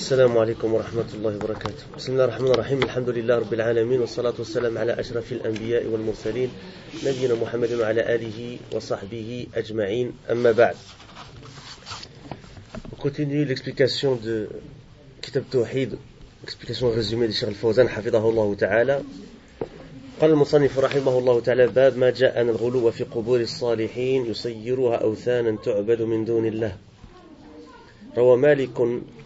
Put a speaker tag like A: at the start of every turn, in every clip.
A: السلام عليكم ورحمة الله وبركاته. بسم الله الرحمن الرحيم. الحمد لله رب العالمين، والصلاة والسلام على أشرف الأنبياء والمرسلين نبينا محمد وعلى آله وصحبه أجمعين. أما بعد. On continue l'explication de Kitab Tawhid, explication résumée de Cheikh Al-Fawzan حفظه الله تعالى. قال المصنف رحمه الله تعالى: باب ما جاء أن الغلو في قبور الصالحين يسيرها أوثانا تعبد من دون الله. روى مالك.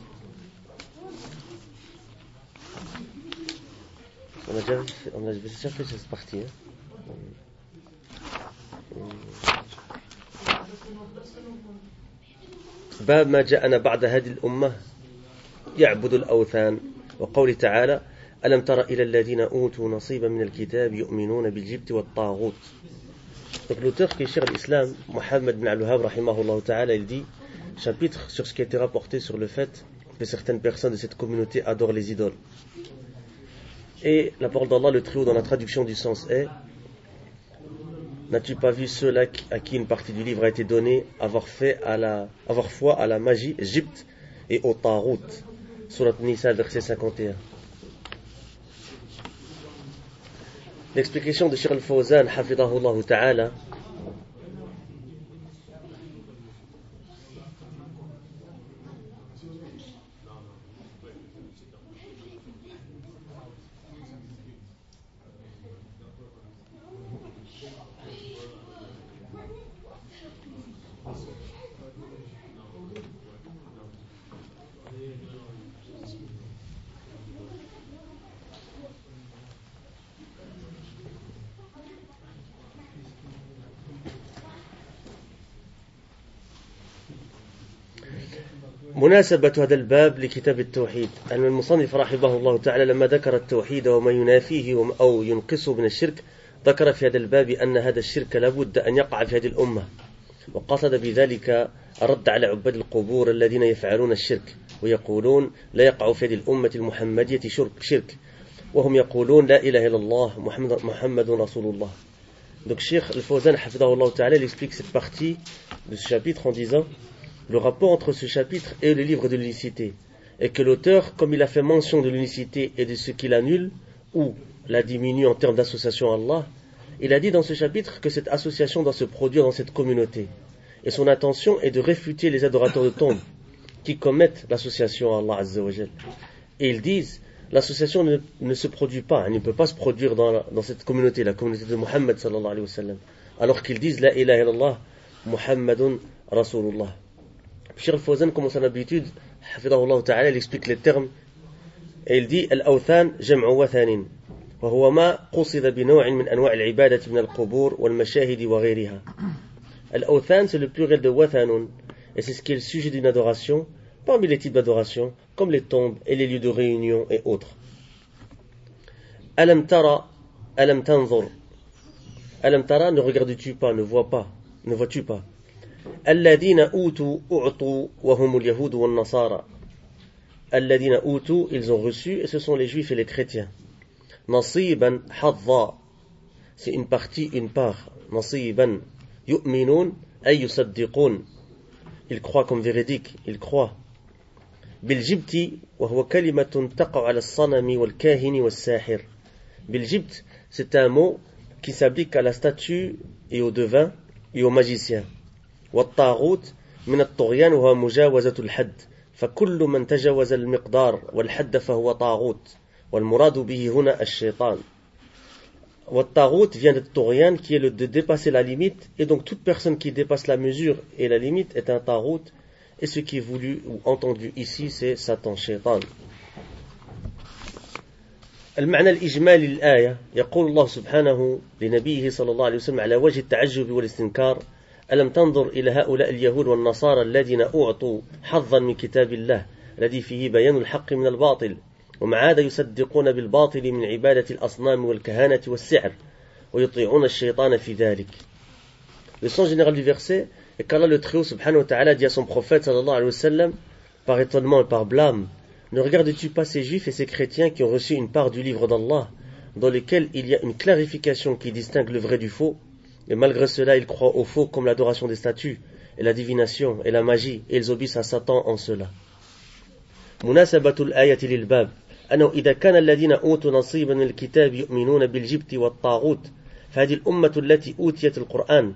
A: On a déjà fait cette partie. باب ما جاءنا بعد هذه الأمة يعبد الأوثان، وقول تعالى: ألم تر إلى الذين أوتوا نصيبا من الكتاب يؤمنون بالجبت والطاغوت. Donc l'auteur qui est Cheikh l'Islam, Mohammed bin Al-Wahhab rahimahullah ta'ala, il dit chapitre sur ce qui a été rapporté sur le fait que certaines personnes de cette communauté adorent les idoles. Et la parole d'Allah, le très-haut, dans la traduction du sens est: n'as-tu pas vu ceux-là à qui une partie du livre a été donnée avoir foi à la magie, Égypte, et au Tarout. Surat Nisa, verset 51. L'explication de Cheikh Al-Fawzan hafidahullah ta'ala مناسبة هذا الباب لكتاب التوحيد أن المصنف رحمه الله تعالى لما ذكر التوحيد وما ينافيه أو ينقصه من الشرك، ذكر في هذا الباب أن هذا الشرك لابد أن يقع في هذه الأمة، وقصد بذلك الرد على عباد القبور الذين يفعلون الشرك ويقولون لا يقع في هذه الأمة المحمدية شرك، وهم يقولون لا إله إلا الله محمد رسول الله. Donc Cheikh Al-Fawzan hafidahullah ta'ala, il explique cette partie de ce chapitre en disant le rapport entre ce chapitre et le livre de l'unicité, et que l'auteur, comme il a fait mention de l'unicité et de ce qui l'annule ou la diminue en termes d'association à Allah, il a dit dans ce chapitre que cette association doit se produire dans cette communauté, et son intention est de réfuter les adorateurs de tombes qui commettent l'association à Allah Azza wa Jal. Et ils disent l'association ne se produit pas, elle ne peut pas se produire dans cette communauté, la communauté de Muhammad sallallahu alayhi wa sallam, alors qu'ils disent la ilaha illallah Muhammadun Rasulullah. Cheikh Al-Fawzan, comme son habitude, hafidahullah ta'ala, il explique les termes et il dit al-awthan jam'u wathanin wa huwa ma qusida bi naw'in min anwa' al-ibadati min al-qubur wal mashahid wa ghayriha. Al-awthan, c'est le pluriel de wathanun, et c'est ce qui est le sujet d'une adoration parmi les types d'adoration comme les tombes et les lieux de réunion et autres. Alam tara, alam tanzur. Alam tara, ne regardes-tu pas, ne vois-tu pas. الذين أوتوا أعطوا وهم اليهود والنصارى. الذين أوتوا, ils ont reçu, et ce sont les juifs et les chrétiens. نصيبا حظا, c'est une partie, une part. نصيبا يؤمنون أي يصدقون, ils croient comme véridique, ils croient. بالجبت وهو كلمة تقع على الصنم والكاهن والساحر. بالجبت, c'est un mot qui s'applique à la statue et au devin et aux magiciens. والطاغوت من الطغيان وهو مجاوزة الحد، فكل من تجاوز المقدار والحد فهو طاغوت، والمراد به هنا الشيطان. والطاغوت vient de طغيان qui est le de dépasser la limite, et donc toute personne qui dépasse la mesure et la limite est un طاغوت, et ce qui est voulu ou entendu ici c'est Satan, شيطان. المعنى الإجمالي للآية يقول الله سبحانه لنبيه صلى الله عليه وسلم على وجه التعجب والاستنكار: ألم تنظر إلى هؤلاء اليهود والنصارى الذين أعطوا حظا من كتاب الله الذي فيه بيان الحق من الباطل ومع هذا يصدقون بالباطل من عبادة الأصنام والكهانة والسحر ويطيعون الشيطان في ذلك. Le sens général du verset est qu'Allah le Très-Haut subhanahu wa ta'ala dit à son prophète sallallahu alayhi wa sallam par étonnement et par blâme: ne regardes-tu pas ces juifs et ces chrétiens qui ont reçu une part du livre d'Allah dans lequel il y a une clarification qui distingue le vrai du faux? Et malgré cela, ils croient au faux comme l'adoration des statues, et la divination, et la magie, et ils obéissent à Satan en cela. مناسبة الآية للباب أنه إذا كان الذين أوتوا نصيبا من الكتاب يؤمنون بالجبت والطاغوت فهذه الأمة التي أوتيت القرآن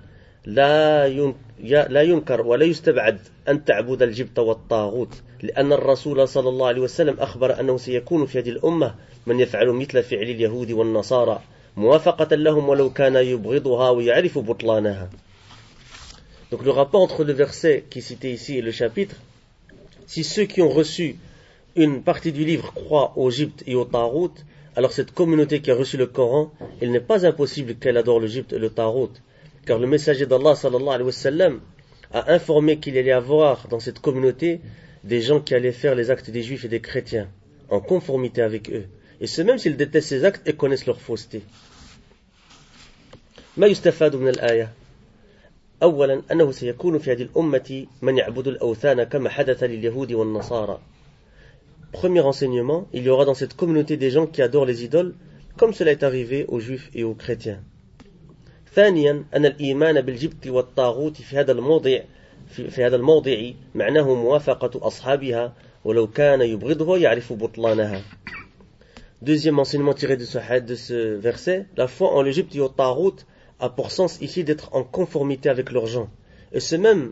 A: لا ينكر ولا يستبعد أن تعبد الجبت والطاغوت لأن الرسول صلى الله عليه وسلم أخبر أنه سيكون في هذه الأمة من يفعل مثل فعل اليهود والنصارى موافقة لهم ولو كان يبغضها ويعرف بطلانها. Donc le rapport entre le verset qui est cité ici et le chapitre, si ceux qui ont reçu une partie du livre croient au Gypte et au Tarout, alors cette communauté qui a reçu le Coran, il n'est pas impossible qu'elle adore le Gypte et le Tarout, car le messager d'Allah sallallahu alayhi wa sallam a informé qu'il allait y avoir dans cette communauté des gens qui allaient faire les actes des juifs et des chrétiens, en conformité avec eux, et ce même s'ils détestent ces actes et connaissent leur fausseté. ما يستفاد من الآية؟ أولا أنه سيكون في هذه الأمة من يعبد الأوثان كما حدث لليهود والنصارى. Premier enseignement, il y aura dans cette communauté des gens qui adorent les idoles comme cela est arrivé aux juifs et aux chrétiens. ثانيا أن الإيمان بالجبت والطاغوت في هذا الموضع معناه موافقة أصحابها ولو كان يبغضه يعرف بطلانها. Deuxième enseignement tiré de ce verset, la foi en l'Égypte et au Tarout a pour sens ici d'être en conformité avec leurs gens. Et c'est même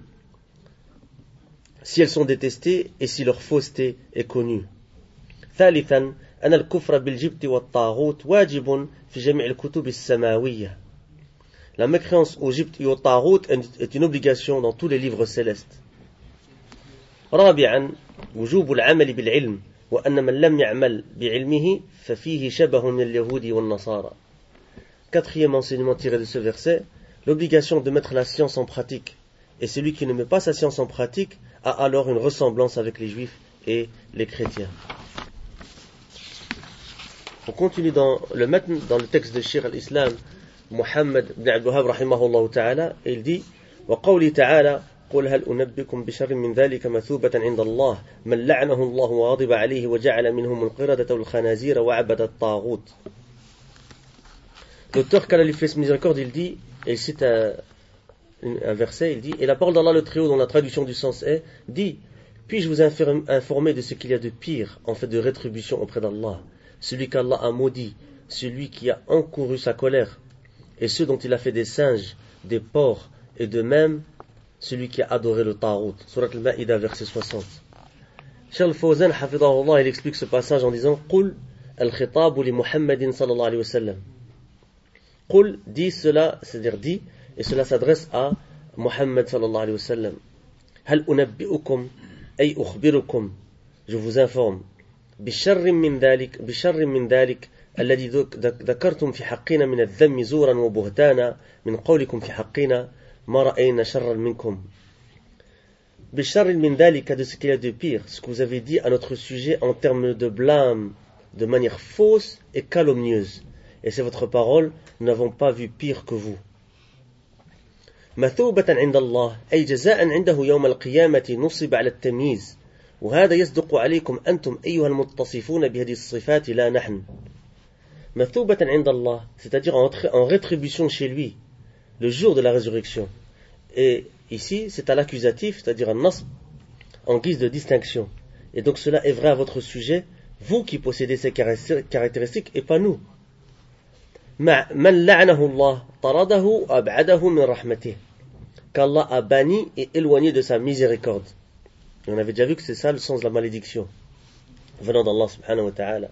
A: si elles sont détestées et si leur fausseté est connue. ثالثا أن الكفر بالجبت والطاغوت واجب في جميع الكتب السماوية. La mécréance au Gypte et au Tarout est une obligation dans tous les livres célestes. رابعا وجوب العمل بالعلم وأن من لم يعمل بعلمه ففيه شبه من اليهود والنصارى. Quatrième enseignement tiré de ce verset, l'obligation de mettre la science en pratique. Et celui qui ne met pas sa science en pratique a alors une ressemblance avec les juifs et les chrétiens. On continue dans le matn, dans le texte de Cheikh al-Islam Muhammad ibn Abdul Wahhab rahimahullah ta'ala, et il dit وقوله تعالى قل هل أنبئكم بشر من ذلك مثوبة عند الله من لعنه الله وغضب عليه وجعل منهم القردة والخنازير وعبد الطاغوت. L'auteur, qu'Allah lui fasse miséricorde, il dit, et il cite un verset, il dit, et la parole d'Allah le Très-Haut, dont la traduction du sens est, dit, puis-je vous informer de ce qu'il y a de pire en fait de rétribution auprès d'Allah, celui qu'Allah a maudit, celui qui a encouru sa colère, et ceux dont il a fait des singes, des porcs, et de même celui qui a adoré le Tarout. Surat al-Ma'ida, verset 60. Cheikh al-Fawzan, hafidahullah, il explique ce passage en disant, Qul al-khitabu li Muhammadin sallallahu alayhi wa sallam. Qul, dit cela, c'est-à-dire dit, et cela s'adresse à Muhammad sallallahu alayhi wa sallam. Hal unabbi'ukum, ay ukhbirukum, je vous informe, bisharrin min dhalik, alladhi dhakartum fi haqqina min al-dhammi zuran wa buhtana, min qawlikum fi haqqina, ma ra'ayna sharran minkum. Bisharrin min dhalik, de ce qu'il y a de pire, ce que vous avez dit à notre sujet en termes de blâme, de manière fausse et calomnieuse. Et c'est votre parole, nous n'avons pas vu pire que vous. مثوبة عند الله أي جزاء عنده يوم القيامة نصب على التمييز وهذا يصدق عليكم أنتم أيها المتصفون بهذه الصفات لا نحن. مثوبة عند الله, c'est-à-dire en rétribution chez lui, le jour de la résurrection. Et ici, c'est à l'accusatif, c'est-à-dire un nasb, en guise de distinction. Et donc cela est vrai à votre sujet, vous qui possédez ces caractéristiques et pas nous. من لعنه الله طرده أبعده من رحمته, qu'Allah a banni et éloigné de sa miséricorde. Et on avait déjà vu que c'est ça le sens de la malédiction venant d'Allah subhanahu wa ta'ala.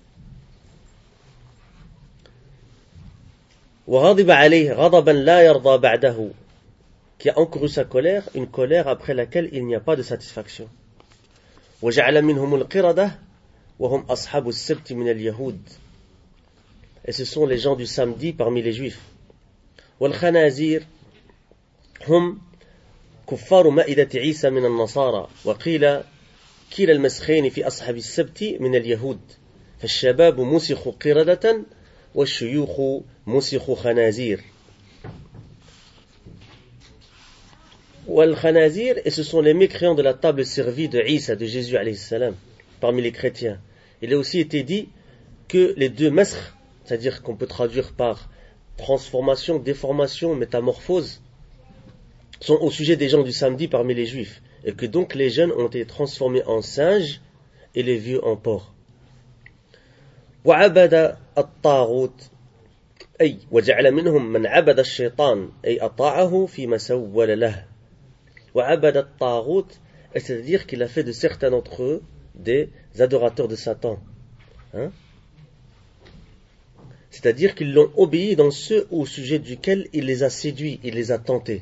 A: وغضب عليه غضبا لا يرضى بعده, qui a encouru sa colère, une colère après laquelle il n'y a pas de satisfaction. وجعل منهم القردة وهم أصحاب السبت من اليهود, et ce sont les gens du samedi parmi les juifs. والخنازير هم كفار مائدة عيسى من النصارى وقيل كلا المسخين في أصحاب السبت من اليهود فالشباب مسخ قردة والشيوخ مسخ خنازير. والخنازير, et ce sont les mécréants de la table servie de Isa, de Jésus alayhi salam, parmi les chrétiens. Il a aussi été dit que les deux maskhs, c'est-à-dire qu'on peut traduire par transformation, déformation, métamorphose, sont au sujet des gens du samedi parmi les juifs, et que donc les jeunes ont été transformés en singes et les vieux en port. وعبد الطاغوت أي وجعل منهم من عبد الشيطان أي أطاعه فيما سول له. وعبد الطاغوت, c'est-à-dire qu'il a fait de certains d'entre eux des adorateurs de Satan. Hein? C'est-à-dire qu'ils l'ont obéi dans ceux au sujet duquel il les a séduits, il les a tentés.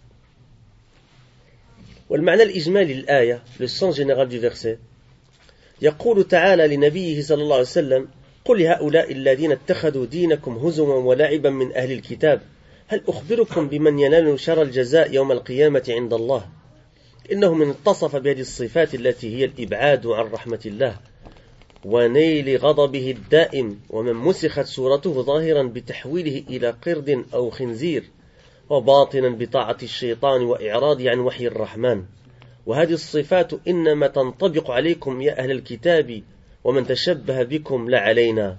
A: والمعنى الإجمالي للآية, le sens général du verset, يقول تعالى لنبيه صلى الله عليه وسلم قل لهؤلاء الذين اتخذوا دينكم هزوا ولعبا من أهل الكتاب هل أخبركم بمن ينال شر الجزاء يوم القيامة عند الله إنه من اتصف بهذه الصفات التي هي الإبعاد عن رحمة الله ونيل غضبه الدائم ومن مسخت صورته ظاهرا بتحويله إلى قرد أو خنزير وباطنا بطاعة الشيطان وإعراضه عن وحي الرحمن وهذه الصفات إنما تنطبق عليكم يا أهل الكتاب ومن تشبه بكم لا علينا.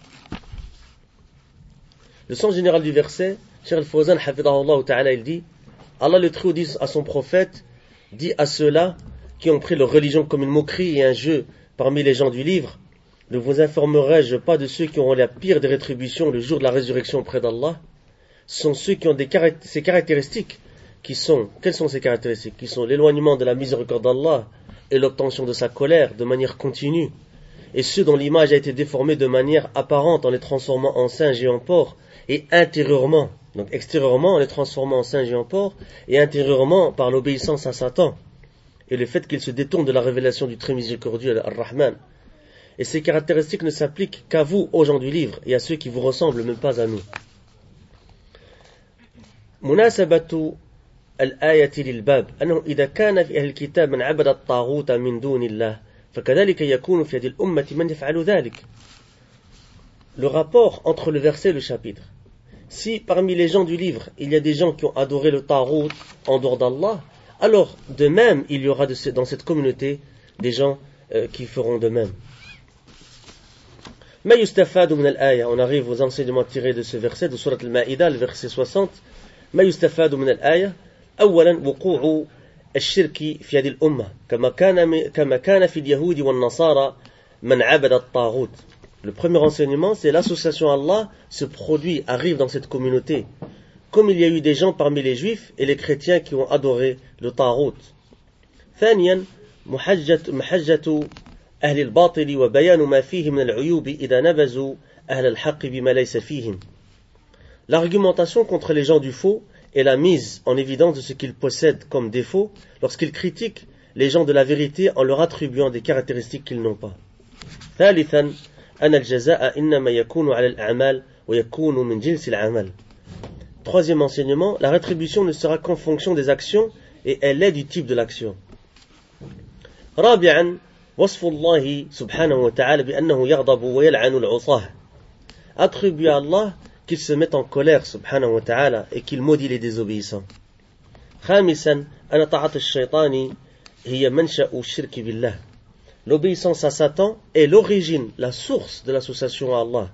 A: Le sens général du verset, Cheikh Al-Fawzan hafidahullah ta'ala, il dit, Allah le Très-Haut dit à son prophète, dit à ceux-là qui ont pris leur religion comme une moquerie et un jeu parmi les gens du livre, ne vous informerai-je pas de ceux qui auront la pire des rétributions le jour de la résurrection auprès d'Allah? Ce sont ceux qui ont ces caractéristiques qui sont, quelles sont ces caractéristiques? Qui sont l'éloignement de la miséricorde d'Allah et l'obtention de sa colère de manière continue, et ceux dont l'image a été déformée de manière apparente en les transformant en singes et en porcs, et intérieurement, donc extérieurement en les transformant en singes et en porcs, et intérieurement par l'obéissance à Satan, et le fait qu'ils se détournent de la révélation du très miséricordieux, Ar-Rahman. Et ces caractéristiques ne s'appliquent qu'à vous, aux gens du livre, et à ceux qui vous ressemblent, même pas à nous. مناسبة الآية للباب أنه إذا كان في أهل الكتاب من عبد الطاغوت من دون الله فكذلك يكون في هذه الأمة من يفعل ذلك. Le rapport entre le verset et le chapitre. Si parmi les gens du livre il y a des gens qui ont adoré le tarout en dehors d'Allah, alors de même il y aura dans cette communauté des gens qui feront de même. ما يستفاد من الآية, on arrive aux enseignements tirés de ce verset de Surat al-Ma'idah, le verset 60. ما يستفاد من الآية أولا وقوع الشرك في هذه الأمة كما كان في اليهود والنصارى من عبد الطاغوت. Le premier enseignement, c'est l'association à Allah se produit, arrive dans cette communauté, comme il y a eu des gens parmi les juifs et les chrétiens qui ont adoré le tarout. ثانيا محجة أهل الباطل وبيان ما فيه من العيوب إذا نبذوا أهل الحق بما ليس فيهم. L'argumentation contre les gens du faux est la mise en évidence de ce qu'ils possèdent comme défaut lorsqu'ils critiquent les gens de la vérité en leur attribuant des caractéristiques qu'ils n'ont pas. ثالثا أن الجزاء إنما يكون على الأعمال ويكون من جنس العمل. Troisième enseignement, la rétribution ne sera qu'en fonction des actions et elle est du type de l'action. رابعا وصف الله سبحانه وتعالى بأنه يغضب ويلعن العصاة. Attribuer à Allah qu'il se met en colère subhanahu wa ta'ala et qu'il maudit les désobéissants. خامسا أن طاعة الشيطان هي منشأ الشرك بالله. L'obéissance à Satan est l'origine, la source de l'association à Allah.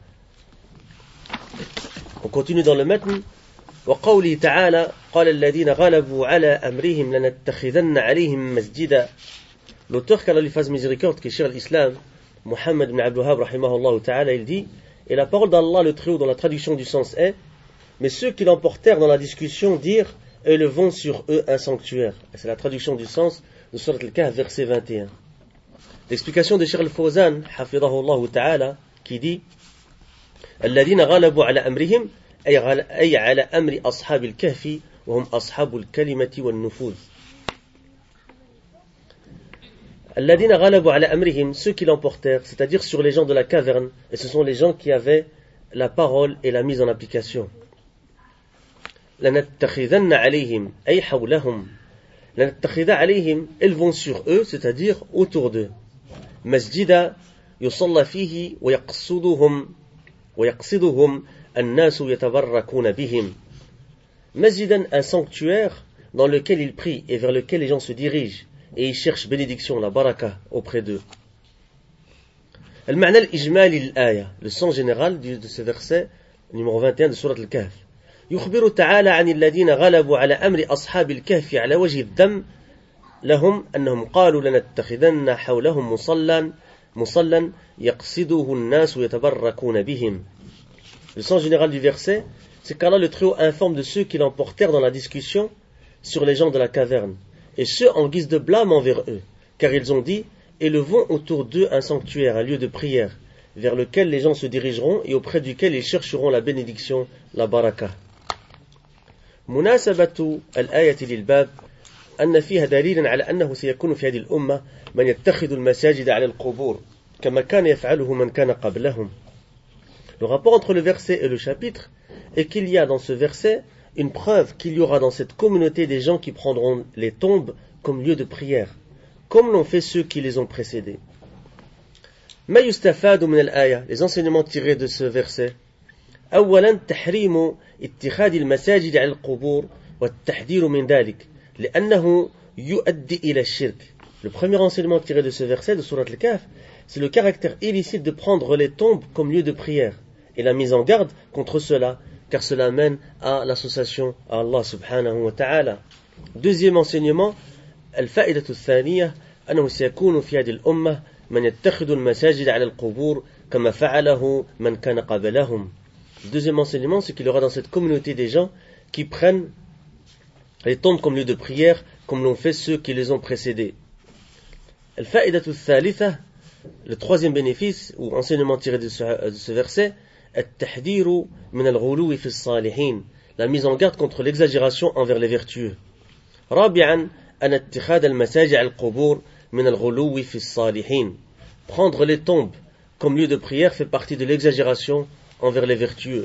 A: On continue dans le matn. وقوله تعالى قال الذين غلبوا على أمرهم لنتخذن عليهم مسجدا. L'auteur qu'Allah lui fasse miséricorde, qui est Cheikh l'Islam, Muhammad ibn Abdul Wahhab rahimahullah ta'ala, il dit, et la parole d'Allah le Très-Haut dans la traduction du sens est, mais ceux qui l'emportèrent dans la discussion dirent, élevons sur eux un sanctuaire. Et c'est la traduction du sens de Surat al-Kahf, verset 21. L'explication de Cheikh al-Fawzan, hafidahullah ta'ala, qui dit, الذين غلبوا على أمرهم أي على أمر أصحاب الكهف وهم أصحاب الكلمة والنفوذ. الذين غلبوا على أمرهم, ceux qui l'emportèrent, c'est-à-dire sur les gens de la caverne, et ce sont les gens qui avaient la parole et la mise en application. لنتخذن عليهم أي حولهم. لنتخذ عليهم, elles vont sur eux, c'est-à-dire autour d'eux. مسجدا يصلى فيه ويقصدهم الناس يتبركون بهم. مسجدا, un sanctuaire dans lequel ils prient et vers lequel les gens se dirigent et ils cherchent bénédiction, la baraka auprès d'eux. المعنى الإجمالي للآية, le sens général de ce verset numéro 21 de Surat al-Kahf. يخبر تعالى عن الذين غلبوا على أمر أصحاب الكهف على وجه الذم لهم أنهم قالوا لنتخذن حولهم مصلا يقصده الناس يتبركون بهم. Le sens général du verset, c'est qu'Allah le Très-Haut informe de ceux qui l'emportèrent dans la discussion sur les gens de la caverne, et ce en guise de blâme envers eux, car ils ont dit: élevons autour d'eux un sanctuaire, un lieu de prière, vers lequel les gens se dirigeront et auprès duquel ils chercheront la bénédiction, la baraka. مناسبة الآية للباب أن فيها دليلا على أنه سيكون في هذه الأمة من يتخذ المساجد على القبور كما كان يفعله من كان قبلهم. Le rapport entre le verset et le chapitre est qu'il y a dans ce verset une preuve qu'il y aura dans cette communauté des gens qui prendront les tombes comme lieu de prière, comme l'ont fait ceux qui les ont précédés. ما يستفاد من الآية, les enseignements tirés de ce verset. أولا تحريم اتخاذ المساجد على القبور والتحذير من ذلك لأنه يؤدي إلى الشرك. Le premier enseignement tiré de ce verset de Sourate Al-Kahf, c'est le caractère illicite de prendre les tombes comme lieu de prière et la mise en garde contre cela, car cela mène à l'association à Allah subhanahu wa ta'ala. Deuxième enseignement, الفائدة الثانية أنه سيكون في هذه الأمة من يتخذ المساجد على القبور كما فعله من كان قبلهم. Le deuxième enseignement, c'est qu'il y aura dans cette communauté des gens qui prennent les tombes comme lieu de prière, comme l'ont fait ceux qui les ont précédés. الفائدة الثالثة, le troisième bénéfice ou enseignement tiré de ce verset, التحذير من الغلو في الصالحين, la mise en garde contre l'exagération envers les vertueux. رابعا أن اتخاذ المساجد على القبور من الغلو في الصالحين, prendre les tombes comme lieu de prière fait partie de l'exagération envers les vertueux.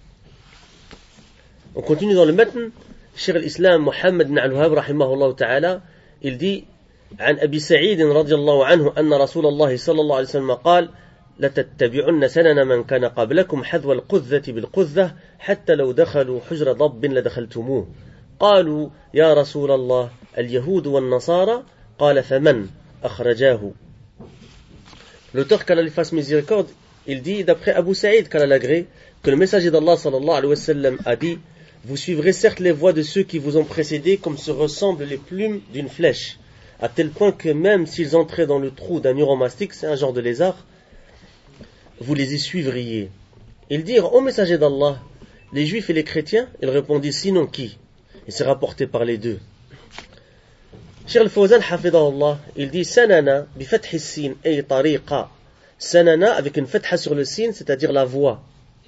A: On continue dans le matn. Cheikh al-Islam Muhammad ibn al-Wahhab rahimahullah ta'ala, il dit: عن أبي سعيد رضي الله عنه أن رسول الله صلى الله عليه وسلم قال: لتتبعن سنن من كان قبلكم حذو القذة بالقذة حتى لو دخلوا حجر ضب لدخلتموه. قالوا: يا رسول الله اليهود والنصارى. قال: فمن أخرجاه. L'auteur, qu'Allah lui fasse miséricorde, il dit, d'après Abu Saïd, qu'Allah l'agrée, que le messager d'Allah sallallahu alayhi wa sallam a dit: vous suivrez certes les voies de ceux qui vous ont précédés comme se ressemblent les plumes d'une flèche, à tel point que même s'ils entraient dans le trou d'un uromastique, c'est un genre de lézard, vous les y suivriez. Ils dirent: ô messager d'Allah, les juifs et les chrétiens? Il répondit: sinon qui? Et c'est rapporté par les deux. Cheikh al-Fawzan hafidahullah, il dit: sanana bi fath as-sin ay tariqa. Sanana avec une fatha sur le sin, c'est-à-dire la voie.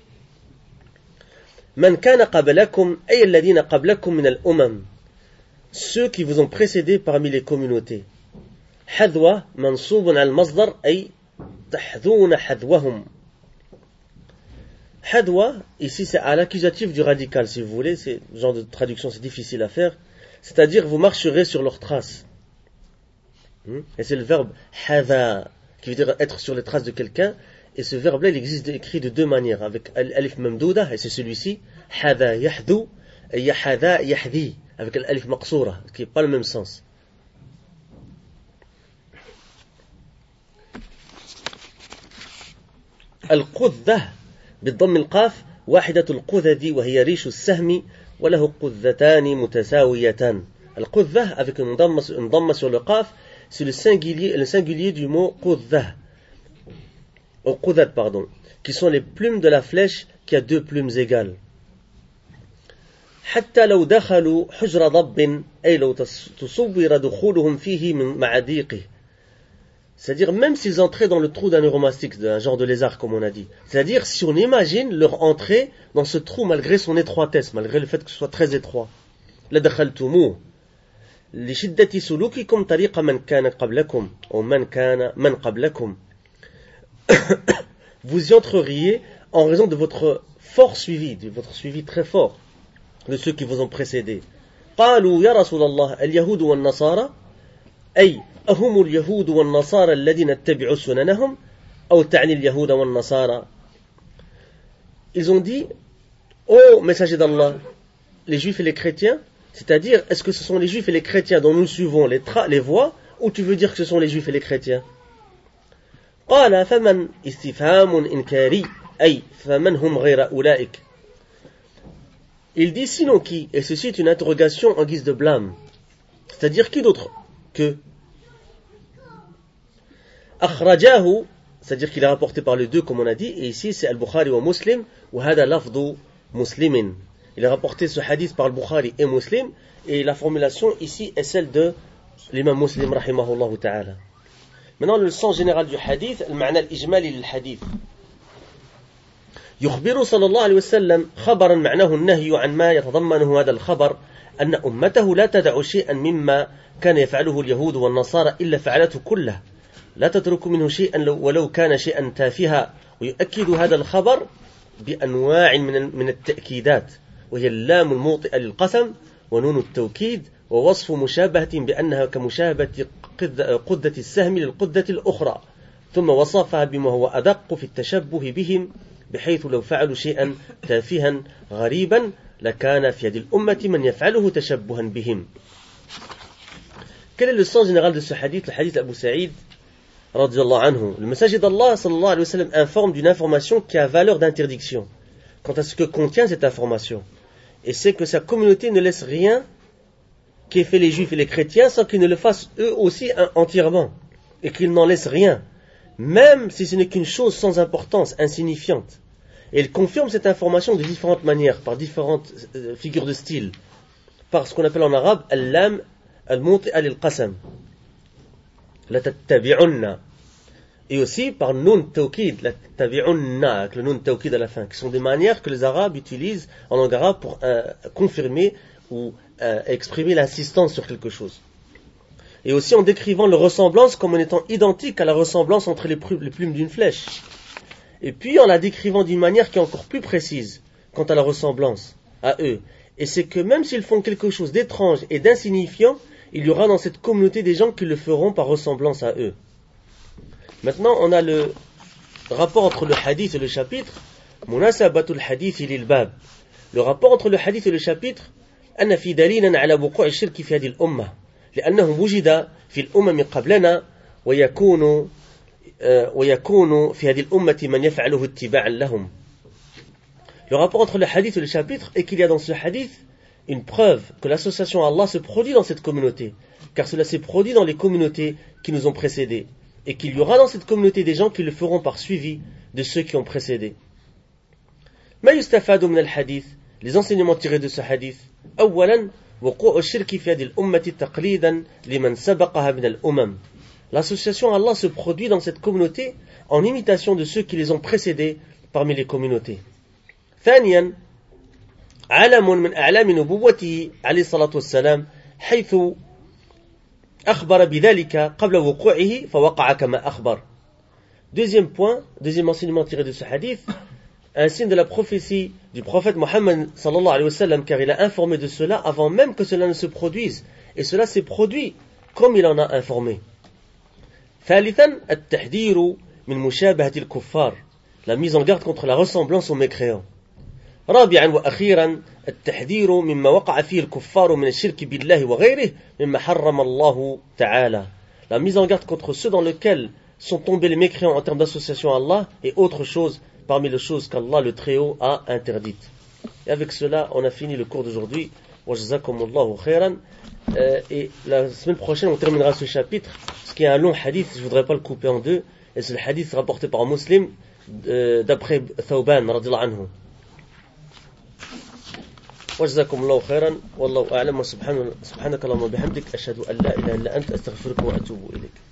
A: Man kana qablakum ay alladhina qablakum min al-umam, ceux qui vous ont précédé parmi les communautés. Hadwa mansubun al-masdar ay tahdhuna hadwahum. Hadwa, ici c'est à l'accusatif du radical, si vous voulez, c'est ce genre de traduction, c'est difficile à faire, c'est-à-dire vous marcherez sur leurs traces. Et c'est le verbe hadha, qui veut dire être sur les traces de quelqu'un, et ce verbe-là, il existe écrit de deux manières, avec l'alif mamdouda, et c'est celui-ci, hadha yahdou, et yahada yahdi, avec l'alif maqsoura, qui n'est pas le même sens. Al-Quddah, بالضم القاف واحدة القذذ وهي ريش السهم وله قذتان متساويتان. Al-Quddah avec une dhamma sur le qaf, c'est le singulier du mot quddah, ou qudad pardon, qui sont les plumes de la flèche qui a deux plumes égales. حتى لو دخلوا حجر ضب أي لو تصور دخولهم فيه من معاديقه. C'est-à-dire même s'ils entraient dans le trou d'un neuromastique, d'un genre de lézard comme on a dit. C'est-à-dire si on imagine leur entrée dans ce trou malgré son étroitesse, malgré le fait que ce soit très étroit. لدخلتموه لشدة سلوككم طريق من كان قبلكم أو من قبلكم. Vous y entreriez en raison de votre fort suivi, de votre suivi très fort de ceux qui vous ont précédés. قالوا يا رسول الله اليهود والنصارى أي أهم اليهود والنصارى الذين اتبعوا سننهم أو تعني اليهود والنصارى. Ils ont dit: ô messager d'Allah, les juifs et les chrétiens, c'est-à-dire est-ce que ce sont les juifs et les chrétiens dont nous suivons les voies, ou tu veux dire que ce sont les juifs et les chrétiens? قال فمن استفهام إنكاري أي فمن هم غير أولئك. Il dit: sinon qui? Et ceci est une interrogation en guise de blâme. C'est-à-dire qui d'autre que. أخرجاه, c'est-à-dire qu'il est rapporté par les deux comme on a dit, et ici c'est Al-Bukhari wa Muslim, ou hada lafdu muslimin. Il a rapporté ce hadith par Al-Bukhari et Muslim, et la formulation ici est celle de l'imam Muslim rahimahullah ta'ala. Maintenant le sens général du hadith, المعنى الإجمالي للحديث. يخبر صلى الله عليه وسلم خبرا معناه النهي عن ما يتضمنه هذا الخبر أن أمته لا تدع شيئا مما كان يفعله اليهود والنصارى إلا فعلته كله لا تترك منه شيئا ولو كان شيئا تافها. ويؤكد هذا الخبر بأنواع من التأكيدات وهي اللام الموطئة للقسم ونون التوكيد ووصف مشابهة بأنها كمشابهة قدة السهم للقدة الأخرى ثم وصفها بما هو أدق في التشبه بهم بحيث لو فعلوا شيئا تافها غريبا لكان في يد الأمة من يفعله تشبها بهم. Quel est le sens général de ce hadith, le hadith d'Abu Saïd radiyallahu anhu? Le messager d'Allah sallallahu alayhi wa sallam informe d'une information qui a valeur d'interdiction quant à ce que contient cette information, et c'est que sa communauté ne laisse rien qu'aient fait les juifs et les chrétiens sans qu'ils ne le fassent eux aussi entièrement, et qu'ils n'en laissent rien, même si ce n'est qu'une chose sans importance, insignifiante. Et il confirme cette information de différentes manières, par différentes figures de style, par ce qu'on appelle en arabe al-lam al-munti'a lil-qasam, la tattabi'unna, et aussi par nun tawkid, la tattabi'unna, avec le nun tawkid à la fin, qui sont des manières que les arabes utilisent en langue arabe pour confirmer ou exprimer l'insistance sur quelque chose. Et aussi en décrivant leur ressemblance comme en étant identique à la ressemblance entre les plumes d'une flèche. Et puis en la décrivant d'une manière qui est encore plus précise quant à la ressemblance à eux. Et c'est que même s'ils font quelque chose d'étrange et d'insignifiant, il y aura dans cette communauté des gens qui le feront par ressemblance à eux. Maintenant, on a le rapport entre le hadith et le chapitre. Munasabatul hadith lil bab. Le rapport entre le hadith et le chapitre, أن في دليلا على وقوع الشرك في هذه الأمة لأنه وجد في الأمم قبلنا ويكون في هذه الأمة من يفعله اتباعا لهم. Le rapport entre le hadith et le chapitre est qu'il y a dans ce hadith une preuve que l'association à Allah se produit dans cette communauté, car cela s'est produit dans les communautés qui nous ont précédés, et qu'il y aura dans cette communauté des gens qui le feront par suivi de ceux qui ont précédé. ما يستفاد من الحديث, les enseignements tirés de ce hadith. أولا وقوع الشرك في هذه الأمة تقليدا لمن سبقها من الأمم. L'association à Allah se produit dans cette communauté en imitation de ceux qui les ont précédés parmi les communautés. ثانيا علم من أعلام نبوته عليه الصلاة والسلام حيث أخبر بذلك قبل وقوعه فوقع كما أخبر. Deuxième point, deuxième enseignement tiré de ce hadith, un signe de la prophétie du prophète Mohammed sallallahu alayhi wa sallam, car il a informé de cela avant même que cela ne se produise, et cela s'est produit comme il en a informé. ثالثا التحذير من مشابهة الكفار, la mise en garde contre la ressemblance aux mécréants. رابعا وأخيرا التحذير مما وقع فيه الكفار من الشرك بالله وغيره مما حرم الله تعالى, la mise en garde contre ceux dans lesquels sont tombés les mécréants en termes d'association à Allah et autre chose parmi les choses qu'Allah le Très-Haut a interdites. Et avec cela, on a fini le cours d'aujourd'hui. Wa jazakumullahu khairan. Et la semaine prochaine, on terminera ce chapitre, ce qui est un long hadith, je ne voudrais pas le couper en deux, et c'est le hadith rapporté par un Muslim d'après Thawban radiyallahu anhu. Wa jazakumullahu khairan. Wallahu a'lam wa subhanaka Allahumma bihamdik ashhadu an la ilaha illa anta astaghfiruka wa atubu ilayk.